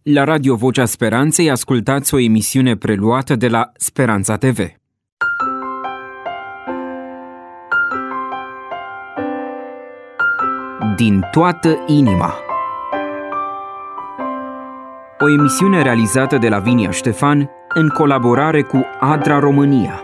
La Radio Vocea Speranței ascultați o emisiune preluată de la Speranța TV. Din toată inima. O emisiune realizată de Lavinia Ștefan în colaborare cu ADRA România.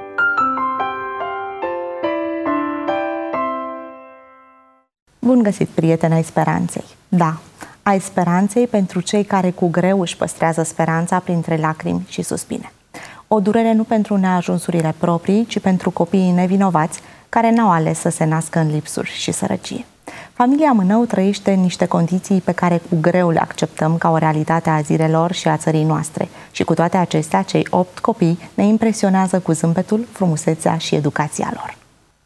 Bun găsit, prieteni ai speranței! Da, ai speranței pentru cei care cu greu își păstrează speranța printre lacrimi și suspine. O durere nu pentru neajunsurile proprii, ci pentru copiii nevinovați care n-au ales să se nască în lipsuri și sărăcie. Familia Mânău trăiește în niște condiții pe care cu greu le acceptăm ca o realitate a zilelor și a țării noastre. Și cu toate acestea, cei 8 copii ne impresionează cu zâmbetul, frumusețea și educația lor.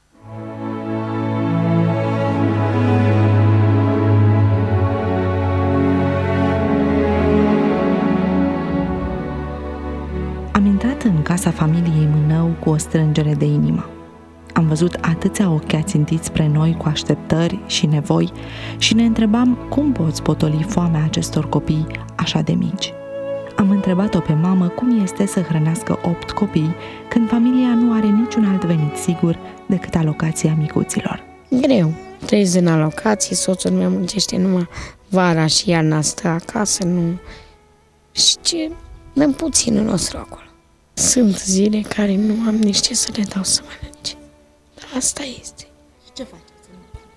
Am intrat în casa familiei Mânău cu o strângere de inimă. Am văzut atâția ochi ațintiți spre noi cu așteptări și nevoi și ne întrebam cum poți potoli foamea acestor copii așa de mici. Am întrebat-o pe mamă cum este să hrănească 8 copii când familia nu are niciun alt venit sigur decât alocația micuților. Greu. Trăiesc în alocații, soțul meu muncește numai vara și iarna stă acasă, nu... Și ce... dăm puținul nostru acolo. Sunt zile care nu am nici ce să le dau să mănânce. Asta este. Și ce faceți?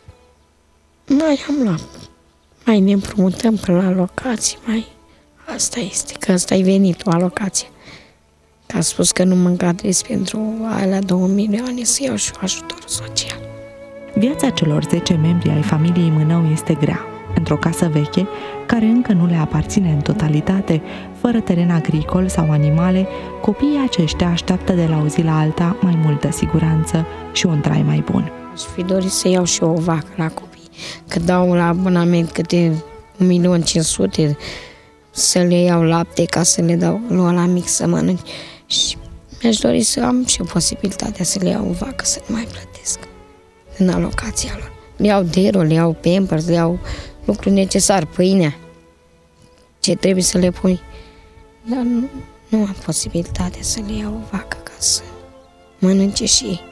Mai am luat. Mai ne împrumutăm până la alocații, mai... Asta este, că asta e venitul, alocație. Că a spus că nu mă încadrez pentru alea 2 milioane să iau și ajutor social. Viața celor 10 membri ai familiei Mânău este grea. Într-o casă veche, care încă nu le aparține în totalitate, fără teren agricol sau animale, copiii aceștia așteaptă de la o zi la alta mai multă siguranță și un trai mai bun. Aș fi dorit să iau și o vacă la copii, că dau la abonament câte 1.500.000 să le iau lapte ca să le dau lua la mic să mănânc. Și mi-aș dori să am și posibilitatea să le iau o vacă, să nu mai plătesc în alocația lor. Le iau dero, le iau Pampers, le iau lucruri necesare, pâinea, ce trebuie să le pui. Dar nu am posibilitatea să le iau o vacă ca să mănânce și ei.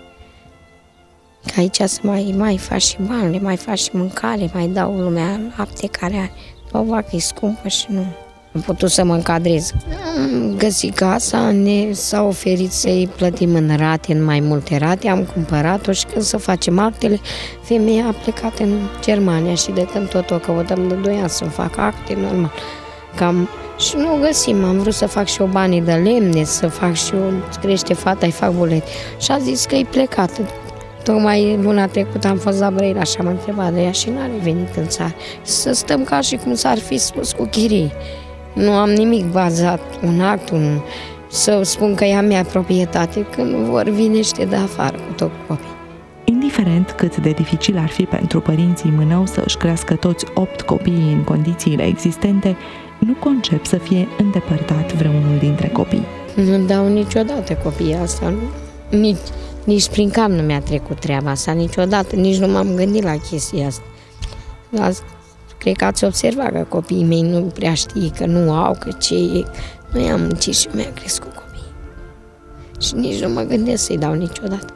Că aici să mai faci și bani, le mai faci și mâncare, mai dau lumea lapte care are. O vacă e scumpă și nu am putut să mă încadrez. Am găsit casa, s-a oferit să-i plătim în rate, în mai multe rate, am cumpărat-o și când să facem actele, femeia a plecat în Germania și de când tot o căutăm de 2 ani să fac acte, normal. Și nu o găsim, am vrut să fac și o bani de lemne, să fac și crește fata, îi fac bulete. Și a zis că e plecat. Tocmai luna trecută am fost la Brăila și am întrebat de ea și n-a revenit în țară. Să stăm ca și cum s-ar fi spus cu chirii. Nu am nimic bazat, un act, să spun că e a mea proprietate, când vor vine și te dă afară cu tot copii. Indiferent cât de dificil ar fi pentru părinții Mânău să își crească toți 8 copiii în condițiile existente, nu concep să fie îndepărtat vreunul dintre copii. Nu dau niciodată copiii asta, nici prin cap nu mi-a trecut treaba asta, niciodată, nici nu m-am gândit la chestia asta. Cred că ați observat că copiii mei nu prea știe, că nu au, că ce e. Noi am muncit și mi-a crescut copiii. Și nici nu mă gândesc să-i dau niciodată.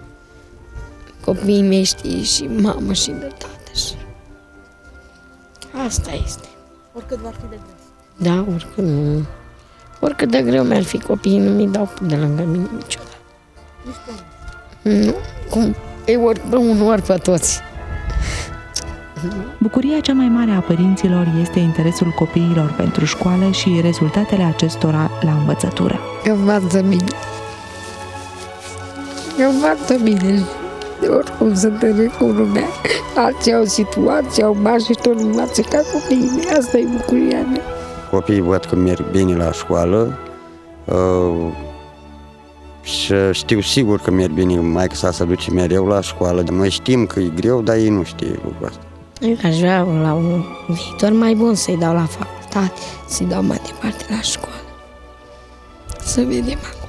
Copiii mei știe și mamă și de tată și... Asta este. Oricât va fi de greu. Da, oricât nu. Oricât de greu mi-ar fi, copiii nu mi dau de lângă mine niciodată. Nici pe unul. Nu, cum? E ori pe unul, ori pe toți. Bucuria cea mai mare a părinților este interesul copiilor pentru școală și rezultatele acestora la învățătură. Că învață bine. Că învață bine. Oricum sunt în lumea. Alții au situații, au bani și tot învață ca copiii mei. Asta e bucuria mea. Copiii văd că merg bine la școală și știu sigur că merg bine. Maică sa se duce mereu la școală. Noi știm că e greu, dar ei nu știe lucrul ăsta. Eu aș vrea la un viitor mai bun să-i dau la facultate, să-i dau mai departe la școală. Să vedem acum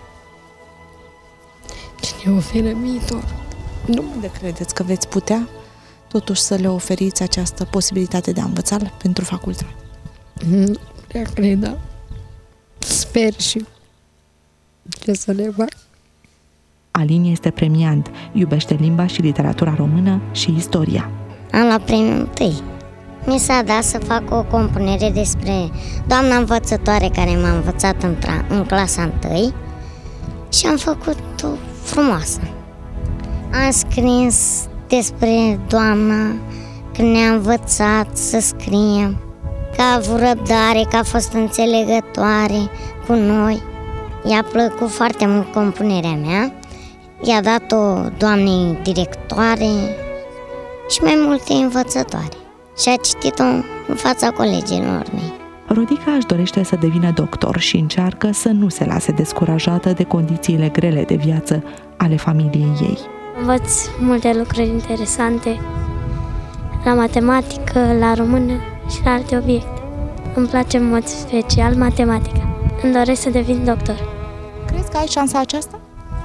ce ne oferă viitor. Nu unde credeți că veți putea totuși să le oferiți această posibilitate de a învăța pentru facultate? prea cred, dar sper și ce să le fac. Alin este premiant, iubește limba și literatura română și istoria. Am la premiul 1. Mi s-a dat să fac o compunere despre doamna învățătoare care m-a învățat în clasa 1 și am făcut-o frumoasă. Am scris despre doamna când ne-a învățat să scriem, că a avut răbdare, că a fost înțelegătoare cu noi. I-a plăcut foarte mult compunerea mea, i-a dat-o doamnei directoare și mai multe învățătoare și a citit-o în fața colegilor mei. Rodica își dorește să devină doctor și încearcă să nu se lase descurajată de condițiile grele de viață ale familiei ei. Învăț multe lucruri interesante la matematică, la română și la alte obiecte. Îmi place în mod special matematica. Îmi doresc să devin doctor. Crezi că ai șansa aceasta?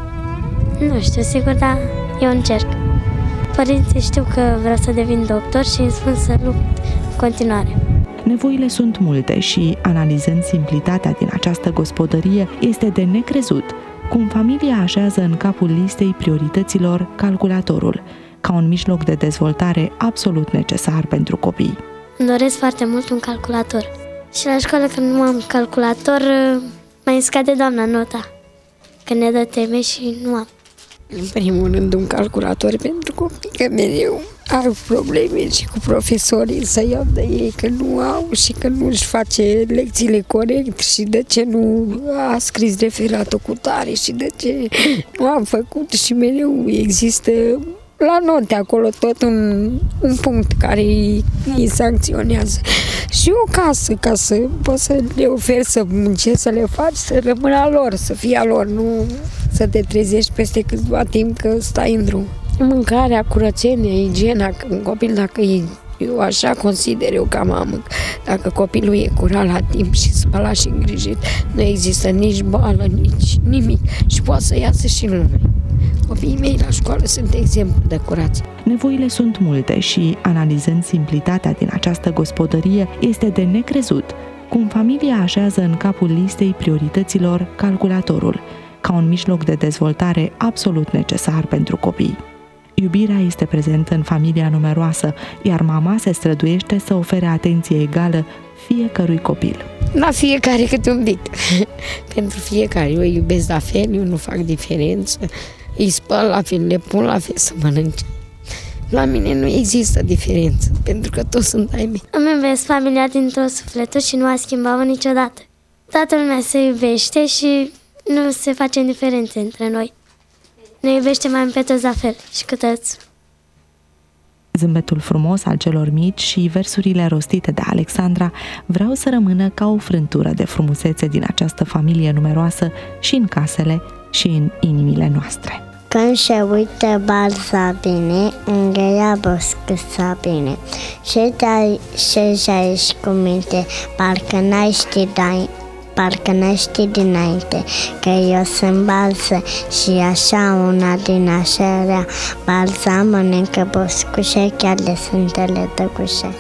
Nu știu, sigur, dar eu încerc. Părinții știu că vreau să devin doctor și îmi spun să lupt în continuare. Nevoile sunt multe și, analizând simplitatea din această gospodărie, este de necrezut cum familia așează în capul listei priorităților calculatorul, ca un mijloc de dezvoltare absolut necesar pentru copii. Îmi doresc foarte mult un calculator. Și la școală, când nu am calculator, mai scade doamna nota, că ne dă teme și nu am. În primul rând un calculator pentru copii, că mereu au probleme și cu profesorii să iau de ei, că nu au și că nu își face lecțiile corect și de ce nu a scris referatul cu tare și de ce nu am făcut și mereu există la note acolo tot un punct care îi sancționează. Și o casă, ca să poți să le oferi să muncești, să le faci, să rămână a lor, să fie a lor, nu să te trezești peste câtva timp că stai în drum. Mâncarea, curățenia, igiena, că un copil, dacă eu așa consider eu ca mamă, dacă copilul e curat la timp și spălat și îngrijit, nu există nici boală, nici nimic și poate să iasă și în lume. Copiii mei la școală sunt exemplu de curație. Nevoile sunt multe și, analizând simplitatea din această gospodărie, este de necrezut cum familia așează în capul listei priorităților calculatorul, ca un mijloc de dezvoltare absolut necesar pentru copii. Iubirea este prezentă în familia numeroasă, iar mama se străduiește să ofere atenție egală fiecărui copil. La fiecare câte un pic. Pentru fiecare. Eu îi iubesc la fel, eu nu fac diferență. Îi spăl la fel, le pun la fel să mănânce. La mine nu există diferență, pentru că toți sunt ai mei. Îmi iubesc familia din tot sufletul și nu a schimbat niciodată. Toată lumea se iubește și nu se face diferențe între noi. Ne iubește mai pe toți la fel și cu toți. Zâmbetul frumos al celor mici și versurile rostite de Alexandra vreau să rămână ca o frântură de frumusețe din această familie numeroasă și în casele și în inimile noastre. Când se uită balza bine, îngheia boscă sabine. Și te aici cu minte, parcă n-ai ști dinainte, că eu sunt balză și așa una din așa balza mănâncă boscușe, chiar de Sfintele Tăcușe.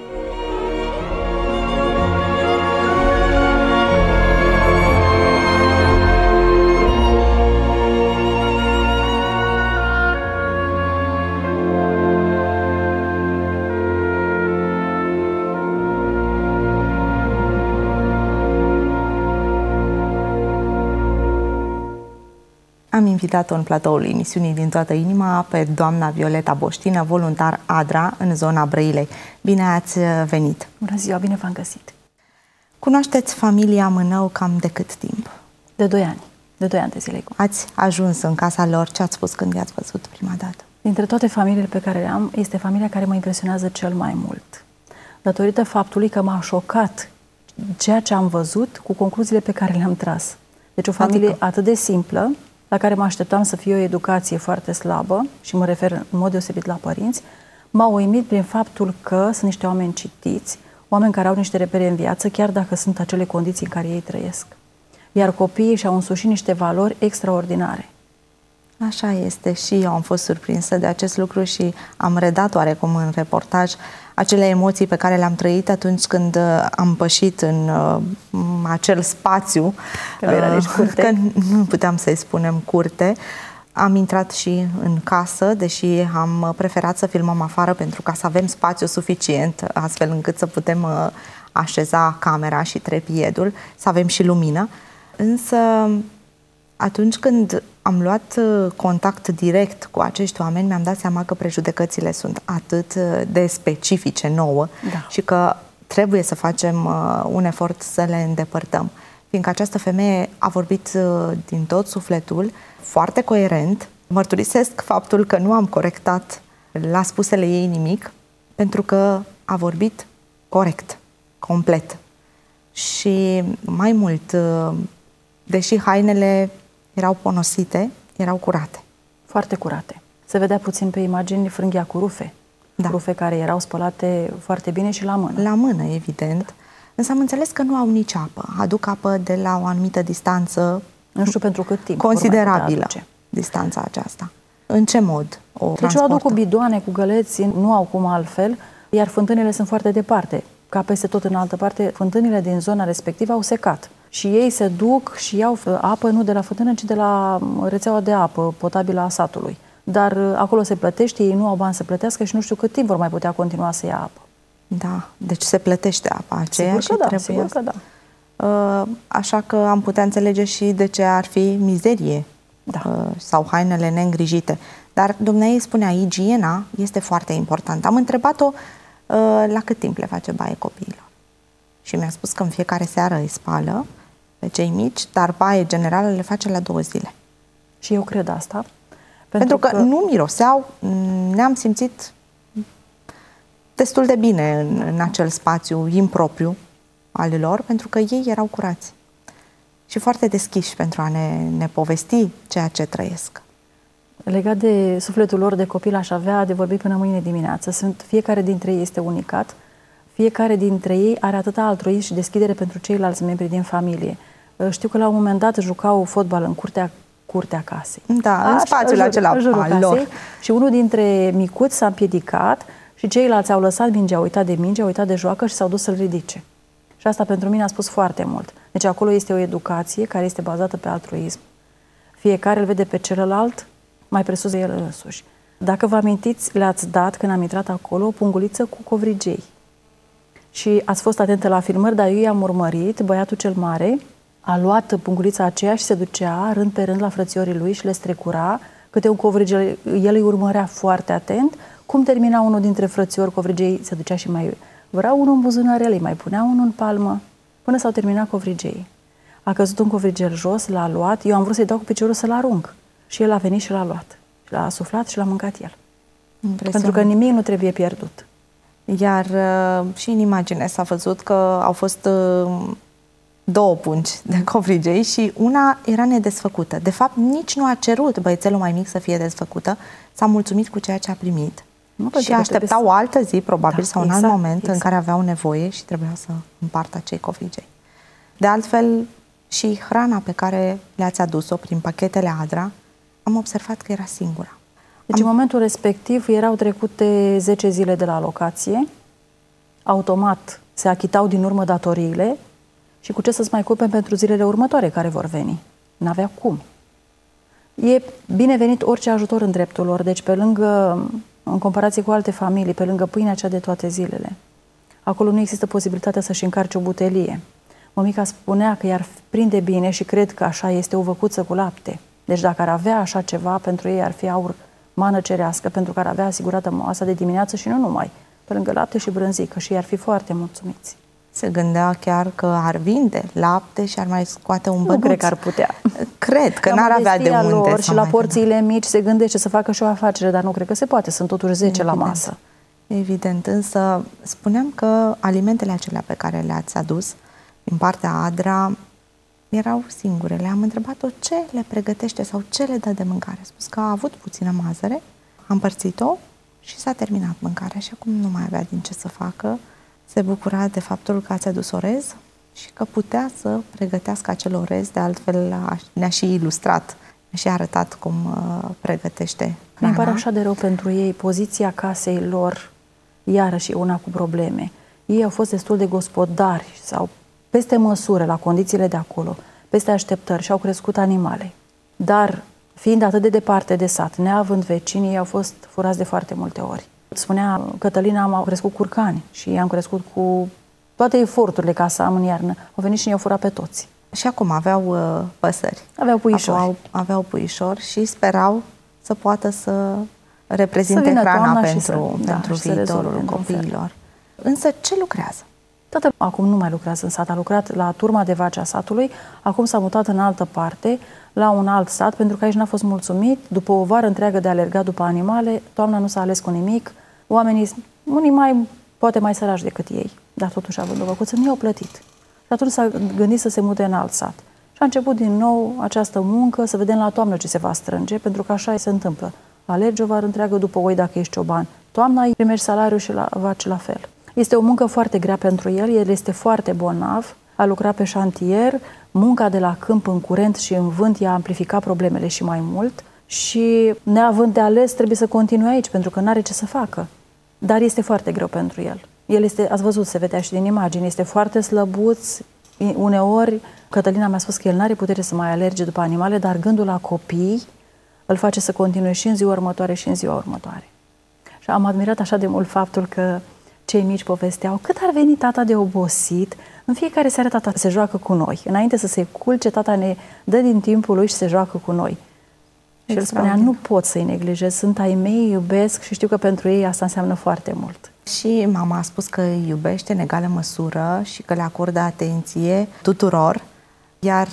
Am invitat-o în platoul emisiunii Din toată inima pe doamna Violeta Boștină, voluntar ADRA în zona Brăilei. Bine ați venit! Bună ziua, bine v-am găsit! Cunoașteți familia Mânău cam de cât timp? De 2 ani. De 2 ani de zile. Ați ajuns în casa lor, ce ați spus când i-ați văzut prima dată? Dintre toate familiile pe care le am, este familia care mă impresionează cel mai mult. Datorită faptului că m-a șocat ceea ce am văzut cu concluziile pe care le-am tras. Deci o familie atât de simplă, la care mă așteptam să fie o educație foarte slabă, și mă refer în mod deosebit la părinți, m-a uimit prin faptul că sunt niște oameni citiți, oameni care au niște repere în viață, chiar dacă sunt acele condiții în care ei trăiesc. Iar copiii și-au însușit niște valori extraordinare. Așa este, și eu am fost surprinsă de acest lucru și am redat oarecum în reportaj acele emoții pe care le-am trăit atunci când am pășit în acel spațiu, că nu puteam să-i spunem curte. Am intrat și în casă, deși am preferat să filmăm afară pentru ca să avem spațiu suficient, astfel încât să putem așeza camera și trepiedul, să avem și lumină. Însă atunci când am luat contact direct cu acești oameni, mi-am dat seama că prejudecățile sunt atât de specifice nouă, și că trebuie să facem un efort să le îndepărtăm. Fiindcă această femeie a vorbit din tot sufletul, foarte coerent. Mărturisesc faptul că nu am corectat la spusele ei nimic, pentru că a vorbit corect, complet. Și mai mult, deși hainele erau ponosite, erau curate. Foarte curate. Se vedea puțin pe imagini frânghia cu rufe. Da. Rufe care erau spălate foarte bine și la mână. La mână, evident. Însă am înțeles că nu au nici apă. Aduc apă de la o anumită distanță. Nu știu pentru cât timp. Considerabilă distanța aceasta. În ce mod o Deci o aduc cu bidoane, cu găleți, nu au cum altfel, iar fântânile sunt foarte departe. Ca peste tot în altă parte, fântânile din zona respectivă au secat. Și ei se duc și iau apă nu de la fântână, ci de la rețeaua de apă potabilă a satului. Dar acolo se plătește, ei nu au bani să plătească și nu știu cât timp vor mai putea continua să ia apă. Da, deci se plătește apa aceea și trebuie. Sigur că da. Așa că am putea înțelege și de ce ar fi mizerie sau hainele neîngrijite. Dar dumneavoastră spunea, igiena este foarte importantă. Am întrebat-o la cât timp le face baie copiilor. Și mi-a spus că în fiecare seară îi spală pe cei mici, dar baie generală le face la 2 zile. Și eu cred asta. Pentru că nu miroseau, ne-am simțit destul de bine în acel spațiu impropriu al lor, pentru că ei erau curați și foarte deschiși pentru a ne povesti ceea ce trăiesc. Legat de sufletul lor de copil, aș avea de vorbit până mâine dimineață. Fiecare dintre ei este unicat, fiecare dintre ei are atâta altruism și deschidere pentru ceilalți membri din familie. Știu că la un moment dat jucau fotbal în curtea casei. Da, în spațiul acela al lor. Și unul dintre micuți s-a împiedicat și ceilalți au lăsat mingea, au uitat de minge, au uitat de joacă și s-au dus să-l ridice. Și asta pentru mine a spus foarte mult. Deci acolo este o educație care este bazată pe altruism. Fiecare îl vede pe celălalt mai presus de el însuși. Dacă vă amintiți, le-ați dat, când am intrat acolo, o punguliță cu covrigei. Și ați fost atentă la filmări, dar eu i-am urmărit, băiatul cel mare a luat pungulița aceea și se ducea rând pe rând la frățiorii lui și le strecura câte un covrigel. El îi urmărea foarte atent. Cum termina unul dintre frățiori covrigei, se ducea și mai vrea unul în buzunarele, îi mai punea unul în palmă, până s-au terminat covrigei. A căzut un covrigel jos, l-a luat, eu am vrut să-i dau cu piciorul să-l arunc. Și el a venit și l-a luat. L-a suflat și l-a mâncat el. Pentru că nimic nu trebuie pierdut. Iar și în imagine s-a văzut că au fost 2 pungi de covrigei și una era nedesfăcută. De fapt, nici nu a cerut băiețelul mai mic să fie desfăcută. S-a mulțumit cu ceea ce a primit. Și aștepta o altă zi, probabil, sau un alt moment în care aveau nevoie și trebuia să împartă acei covrigei. De altfel, și hrana pe care le-ați adus-o prin pachetele Adra, am observat că era singura. Deci în momentul respectiv erau trecute 10 zile de la locație, automat se achitau din urmă datoriile și cu ce să-ți mai culpem pentru zilele următoare care vor veni? N-avea cum. E binevenit orice ajutor în dreptul lor, deci pe lângă, în comparație cu alte familii, pe lângă pâinea cea de toate zilele, acolo nu există posibilitatea să-și încarce o butelie. Mămica spunea că i-ar prinde bine și cred că așa este o văcuță cu lapte. Deci dacă ar avea așa ceva, pentru ei ar fi aur mană cerească, pentru că ar avea asigurată masa de dimineață și nu numai, pe lângă lapte și brânzică, și ar fi foarte mulțumiți. Se gândea chiar că ar vinde lapte și ar mai scoate un bănuț. Nu cred că ar putea. Cred că n-ar avea de unde lor și la porțiile mici se gândește să facă și o afacere, dar nu cred că se poate. Sunt totuși 10 la masă. Evident, însă spuneam că alimentele acelea pe care le-ați adus din partea Adra erau singure. Le-am întrebat-o ce le pregătește sau ce le dă de mâncare. A spus că a avut puțină mazăre, a împărțit-o și s-a terminat mâncarea și acum nu mai avea din ce să facă. Se bucura de faptul că ați adus orez și că putea să pregătească acel orez, de altfel ne-a și ilustrat și a arătat cum pregătește hrana. Mi-mi pare așa de rău pentru ei. Poziția casei lor, iarăși, e una cu probleme. Ei au fost destul de gospodari sau peste măsură la condițiile de acolo, peste așteptări și au crescut animale. Dar, fiind atât de departe de sat, neavând vecini, ei au fost furați de foarte multe ori. Spunea Cătălina, am crescut curcani și am crescut cu toate eforturile ca să am în iarnă. Au venit și ne-au furat pe toți. Și acum aveau păsări. Aveau puișori. Aveau puișori și sperau să poată să reprezinte hrana pentru viitorul copiilor. Însă ce lucrează? Tatăl acum nu mai lucrează în sat, a lucrat la turma de vaci a satului, acum s-a mutat în altă parte, la un alt sat, pentru că aici n-a fost mulțumit. După o vară întreagă de alergat după animale, toamna nu s-a ales cu nimic, oamenii, unii poate mai sărași decât ei, dar totuși având o văcuță, nu i-au plătit. Și atunci s-a gândit să se mute în alt sat. Și a început din nou această muncă, să vedem la toamnă ce se va strânge, pentru că așa se întâmplă. Alergi o vară întreagă după oi dacă ești cioban. Toamna îi primești salariul și la vaci la fel. Este o muncă foarte grea pentru el este foarte bolnav, a lucrat pe șantier, munca de la câmp în curent și în vânt i-a amplificat problemele și mai mult și neavând de ales trebuie să continue aici, pentru că n-are ce să facă. Dar este foarte greu pentru el. El este, ați văzut, se vedea și din imagini, este foarte slăbuț. Uneori, Cătălina mi-a spus că el n-are putere să mai alerge după animale, dar gândul la copii îl face să continue și în ziua următoare și în ziua următoare. Și am admirat așa de mult faptul că cei mici povesteau cât ar veni tata de obosit. În fiecare seară tata se joacă cu noi. Înainte să se culce, tata ne dă din timpul lui și se joacă cu noi. Și el spunea, nu pot să-i neglijez, sunt ai mei, iubesc și știu că pentru ei asta înseamnă foarte mult. Și mama a spus că îi iubește în egală măsură și că le acordă atenție tuturor. Iar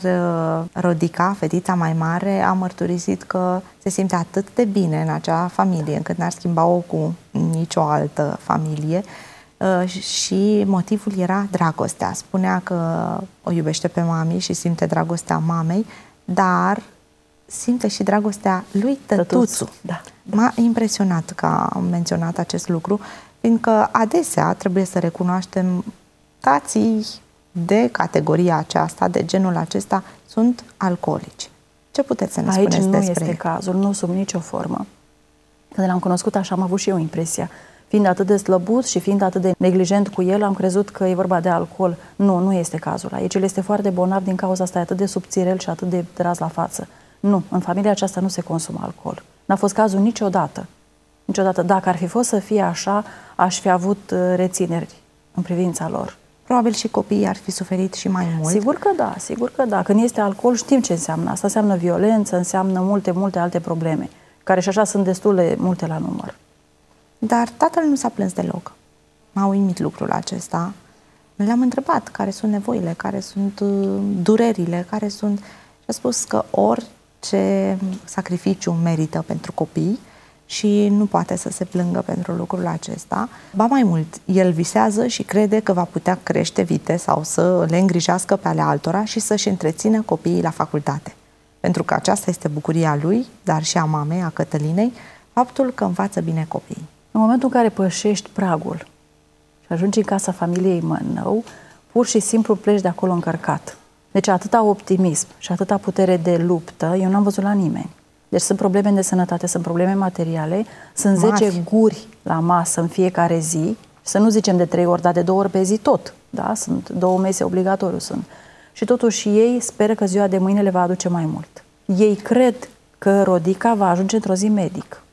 Rodica, fetița mai mare, a mărturisit că se simte atât de bine în acea familie, încât n-ar schimba-o cu nicio altă familie. Și motivul era dragostea. Spunea că o iubește pe mami și simte dragostea mamei, dar simte și dragostea lui tătuțu. Da. M-a impresionat că am menționat acest lucru, fiindcă adesea trebuie să recunoaștem tații de categoria aceasta, de genul acesta, sunt alcoolici. Ce puteți să ne spuneți despre ei? Aici nu este cazul, nu sub nicio formă. Când l-am cunoscut așa, am avut și eu impresia. Fiind atât de slăbuț și fiind atât de neglijent cu el, am crezut că e vorba de alcool. Nu este cazul aici. El este foarte bolnav din cauza asta, e atât de subțirel și atât de tras la față. Nu, în familia aceasta nu se consumă alcool. N-a fost cazul niciodată. Niciodată. Dacă ar fi fost să fie așa, aș fi avut rețineri în privința lor. Probabil și copiii ar fi suferit și mai mult. Sigur că da. Când este alcool știm ce înseamnă. Asta înseamnă violență, înseamnă multe alte probleme, care și așa sunt destul de multe la număr. Dar tatăl nu s-a plâns deloc. M-a uimit lucrul acesta. Le-am întrebat care sunt nevoile, care sunt durerile, care sunt... Și a spus că orice sacrificiu merită pentru copii și nu poate să se plângă pentru lucrul acesta. Ba mai mult, el visează și crede că va putea crește vite sau să le îngrijească pe ale altora și să-și întrețină copiii la facultate. Pentru că aceasta este bucuria lui, dar și a mamei, a Cătălinei, faptul că învață bine copiii. În momentul în care pășești pragul și ajungi în casa familiei Mănău, pur și simplu pleci de acolo încărcat. Deci atâta optimism și atâta putere de luptă, eu n-am văzut la nimeni. Deci sunt probleme de sănătate, sunt probleme materiale, sunt 10 guri la masă în fiecare zi, să nu zicem de 3 ori, dar de 2 ori pe zi tot. Da? Sunt 2 mese obligatoriu. Și totuși ei speră că ziua de mâine le va aduce mai mult. Ei cred că Rodica va ajunge într-o zi medic.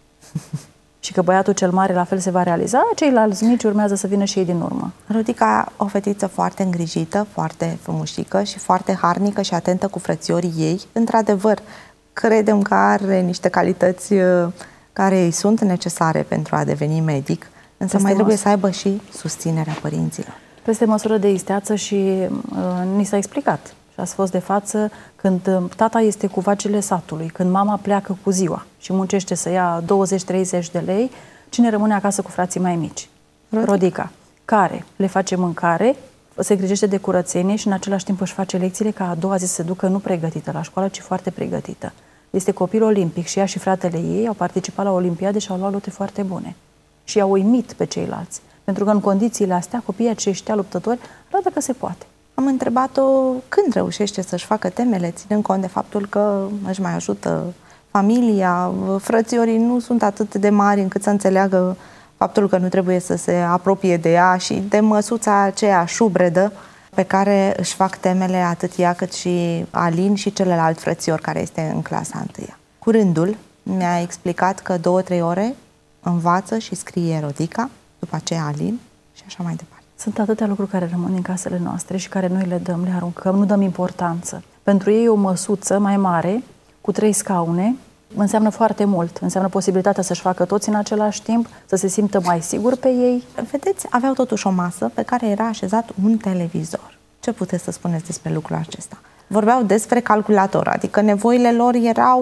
Și că băiatul cel mare la fel se va realiza, ceilalți mici urmează să vină și ei din urmă. Rodica, o fetiță foarte îngrijită, foarte frumușică și foarte harnică și atentă cu frățiorii ei. Într-adevăr, credem că are niște calități care îi sunt necesare pentru a deveni medic, însă mai trebuie să aibă și susținerea părinților. Peste măsură de isteață și ni s-a explicat. Și ați fost de față când tata este cu vacile satului, când mama pleacă cu ziua și muncește să ia 20-30 de lei, cine rămâne acasă cu frații mai mici? Rodica, care le face mâncare, se îngrijește de curățenie și în același timp își face lecțiile ca a doua zi să se ducă nu pregătită la școală, ci foarte pregătită. Este copil olimpic și ea și fratele ei au participat la olimpiade și au luat lote foarte bune. Și i-au uimit pe ceilalți. Pentru că în condițiile astea, copiii aceștia luptători arată că se poate. Am întrebat-o când reușește să-și facă temele, ținând cont de faptul că își mai ajută familia, frățiorii nu sunt atât de mari încât să înțeleagă faptul că nu trebuie să se apropie de ea și de măsuța aceea șubredă pe care își fac temele atât ea cât și Alin și celălalt frățior care este în clasa 1. Cu rândul mi-a explicat că 2-3 ore învață și scrie erotica, după aceea Alin și așa mai departe. Sunt atâtea lucruri care rămân în casele noastre și care noi le dăm, le aruncăm, nu dăm importanță. Pentru ei o măsuță mai mare, cu 3 scaune, înseamnă foarte mult. Înseamnă posibilitatea să-și facă toți în același timp, să se simtă mai sigur pe ei. Vedeți, aveau totuși o masă pe care era așezat un televizor. Ce puteți să spuneți despre lucrul acesta? Vorbeau despre calculator, adică nevoile lor erau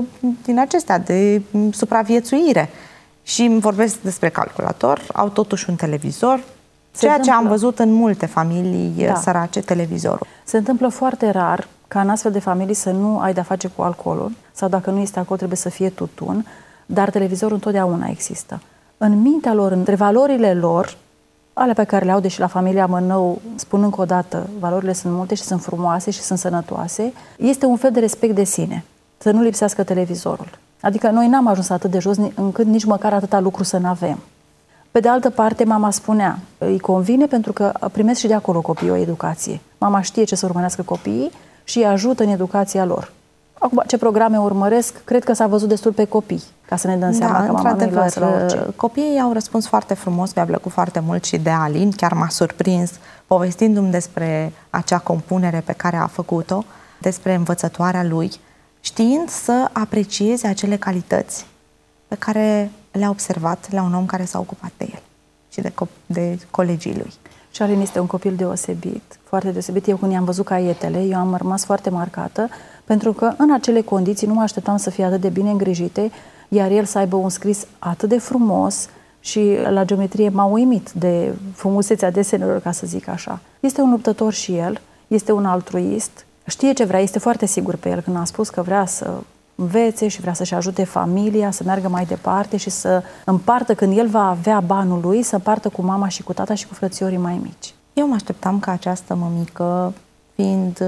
din acestea de supraviețuire. Și îmi vorbesc despre calculator, au totuși un televizor, ceea ce am văzut în multe familii sărace, televizorul. Se întâmplă foarte rar ca în astfel de familii să nu ai de-a face cu alcoolul, sau dacă nu este alcool trebuie să fie tutun, dar televizorul întotdeauna există. În mintea lor, între valorile lor, ale pe care le au, deși la familia Mănău, spun încă o dată, valorile sunt multe și sunt frumoase și sunt sănătoase, este un fel de respect de sine, să nu lipsească televizorul. Adică noi n-am ajuns atât de jos încât nici măcar atâta lucru să n-avem. Pe de altă parte, mama spunea, îi convine pentru că primesc și de acolo copiii o educație. Mama știe ce să urmărească copiii și îi ajută în educația lor. Acum, ce programe urmăresc, cred că s-a văzut destul pe copii, ca să ne dăm seama că mama nu-i lasă la orice. Copiii au răspuns foarte frumos, mi-a plăcut foarte mult și de Alin, chiar m-a surprins, povestindu-mi despre acea compunere pe care a făcut-o, despre învățătoarea lui, știind să aprecieze acele calități pe care le-a observat la un om care s-a ocupat de el și de colegii lui. Și Alin este un copil deosebit, foarte deosebit. Eu când i-am văzut caietele, eu am rămas foarte marcată, pentru că în acele condiții nu mă așteptam să fie atât de bine îngrijite, iar el să aibă un scris atât de frumos și la geometrie m-a uimit de frumusețea desenelor, ca să zic așa. Este un luptător și el, este un altruist, știe ce vrea, este foarte sigur pe el când a spus că vrea să învețe și vrea să-și ajute familia, să meargă mai departe și să împartă, când el va avea banul lui, să împartă cu mama și cu tata și cu frățiorii mai mici. Eu mă așteptam ca această mămică, fiind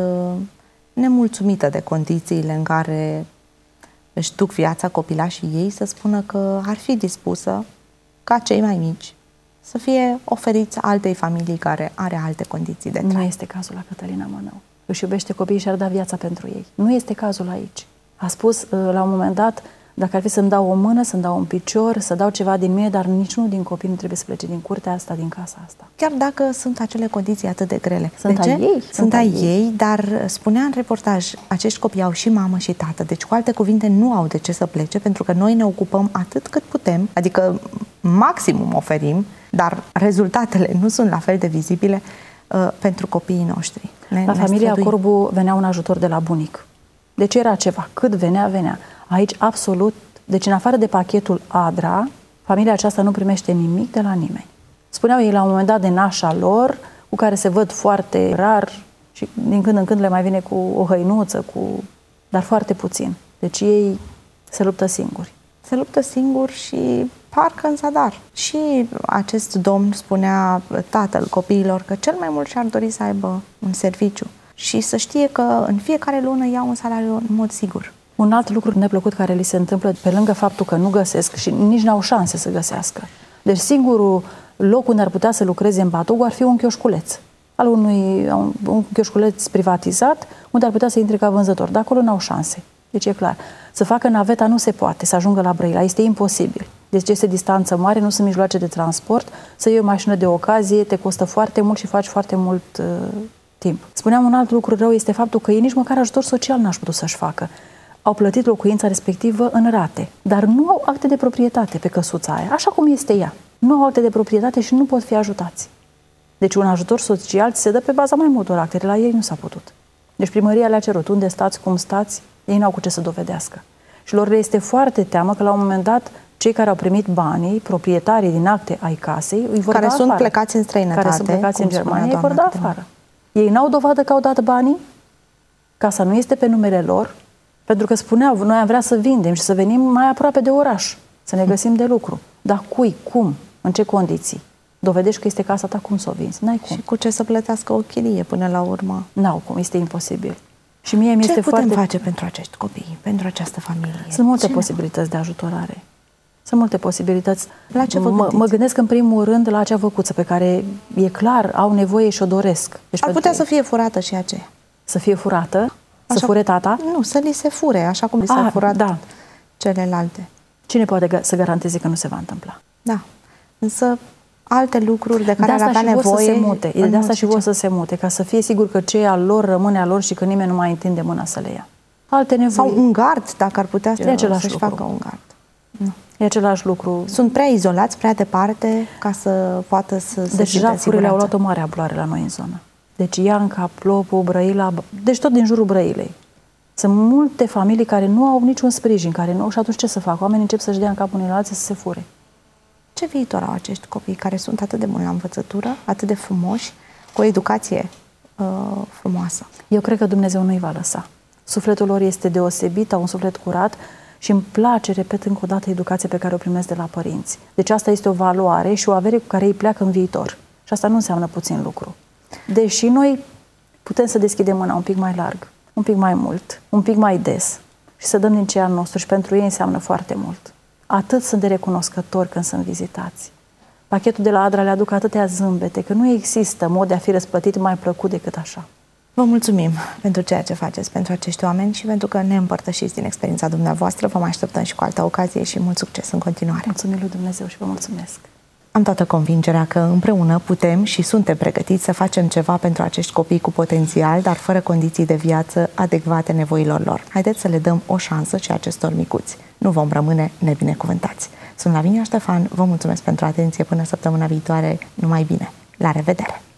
nemulțumită de condițiile în care își duc viața copilașii ei, să spună că ar fi dispusă ca cei mai mici să fie oferiți altei familii care are alte condiții de trai. Nu este cazul la Cătălina Mănău. Își iubește copiii și ar da viața pentru ei. Nu este cazul aici. A spus la un moment dat, dacă ar fi să-mi dau o mână, să-mi dau un picior, să dau ceva din mine, dar niciunul din copii nu trebuie să plece din curtea asta, din casa asta. Chiar dacă sunt acele condiții atât de grele. Sunt ai ei. Sunt ai ei, dar spunea în reportaj, acești copii au și mamă și tată. Deci, cu alte cuvinte, nu au de ce să plece, pentru că noi ne ocupăm atât cât putem, adică maximum oferim, dar rezultatele nu sunt la fel de vizibile pentru copiii noștri. La familia Corbu venea un ajutor de la bunic. Deci era ceva. Cât venea, venea. Aici, absolut, deci în afară de pachetul Adra, familia aceasta nu primește nimic de la nimeni. Spuneau ei la un moment dat de nașa lor, cu care se văd foarte rar și din când în când le mai vine cu o hăinuță, dar foarte puțin. Deci ei se luptă singuri. Se luptă singuri și parcă în zadar. Și acest domn spunea, tatăl copiilor, că cel mai mult și-ar dori să aibă un serviciu și să știe că în fiecare lună iau un salariu în mod sigur. Un alt lucru neplăcut care li se întâmplă, pe lângă faptul că nu găsesc și nici n-au șanse să găsească. Deci singurul loc unde ar putea să lucreze în Batogu ar fi un chioșculeț. Un chioșculeț privatizat, unde ar putea să intre ca vânzător. Dar acolo n-au șanse. Deci e clar. Să facă naveta nu se poate, să ajungă la Brăila. Este imposibil. Deci este distanță mare, nu sunt mijloace de transport. Să iei o mașină de ocazie, te costă foarte mult și faci foarte mult timp. Spuneam, un alt lucru rău este faptul că ei nici măcar ajutor social n-aș putut să-și facă. Au plătit locuința respectivă în rate, dar nu au acte de proprietate pe căsuța aia, așa cum este ea. Nu au acte de proprietate și nu pot fi ajutați. Deci un ajutor social se dă pe baza mai multor acte, la ei nu s-a putut. Deci primăria le-a cerut unde stați, cum stați, ei n-au cu ce să dovedească. Și lor le este foarte teamă că la un moment dat cei care au primit banii, proprietarii din acte ai casei, îi vor care da sunt afară. Plecați în străinătate, care sunt plecați în Germania, îi vor da afară. Ei n-au dovadă că au dat banii, casa nu este pe numele lor, pentru că spuneau, noi am vrea să vindem și să venim mai aproape de oraș, să ne găsim de lucru. Dar cui, cum, în ce condiții? dovedești că este casa ta, cum să o vinzi? N-ai cum. Și cu ce să plătească o chirie până la urmă? N-au cum, este imposibil. Și mie mi este putem face pentru acești copii, pentru această familie? Sunt multe posibilități de ajutorare. Sunt multe posibilități. La ce vă mă gândesc în primul rând la acea văcuță pe care e clar au nevoie și o doresc. Deci ar putea să fie furată și aceea. Să fie furată? Să fure tata? Nu, să li se fure, așa cum li s-a furat celelalte. Cine poate să garanteze că nu se va întâmpla? Da. Însă alte lucruri de care ar avea nevoie... De asta și vor să se mute, ca să fie sigur că ce e al lor rămâne al lor și că nimeni nu mai întinde mâna să le ia. Alte nevoi. Sau un gard, dacă ar putea să-și facă un gard. Nu. E același lucru. Sunt prea izolați, prea departe, ca să poată să se simtă în siguranță. Deci furile au luat o mare amploare la noi în zonă. Deci Ianca, Plopu, Brăila, deci tot din jurul Brăilei. Sunt multe familii care nu au niciun sprijin, care nu, și atunci ce să fac? Oamenii încep să-și dea în capul unei alții să se fure. Ce viitor au acești copii care sunt atât de buni la învățătură, atât de frumoși, cu o educație frumoasă? Eu cred că Dumnezeu nu-i va lăsa. Sufletul lor este deosebit, au un suflet curat și îmi place, repet încă o dată, educația pe care o primesc de la părinți. Deci asta este o valoare și o avere cu care ei pleacă în viitor. Și asta nu înseamnă puțin lucru. Deși noi putem să deschidem mâna un pic mai larg, un pic mai mult, un pic mai des și să dăm din ce al nostru și pentru ei înseamnă foarte mult. Atât sunt de recunoscători când sunt vizitați. Pachetul de la Adra le aduc atâtea zâmbete că nu există mod de a fi răsplătit mai plăcut decât așa. Vă mulțumim pentru ceea ce faceți pentru acești oameni și pentru că ne împărtășiți din experiența dumneavoastră. Vă mai așteptăm și cu altă ocazie și mult succes în continuare. Mulțumim lui Dumnezeu și vă mulțumesc. Am toată convingerea că împreună putem și suntem pregătiți să facem ceva pentru acești copii cu potențial, dar fără condiții de viață adecvate nevoilor lor. Haideți să le dăm o șansă și acestor micuți. Nu vom rămâne nebinecuvântați. Sunt Lavinia Ștefan, vă mulțumesc pentru atenție. Până săptămâna viitoare, numai bine. La revedere!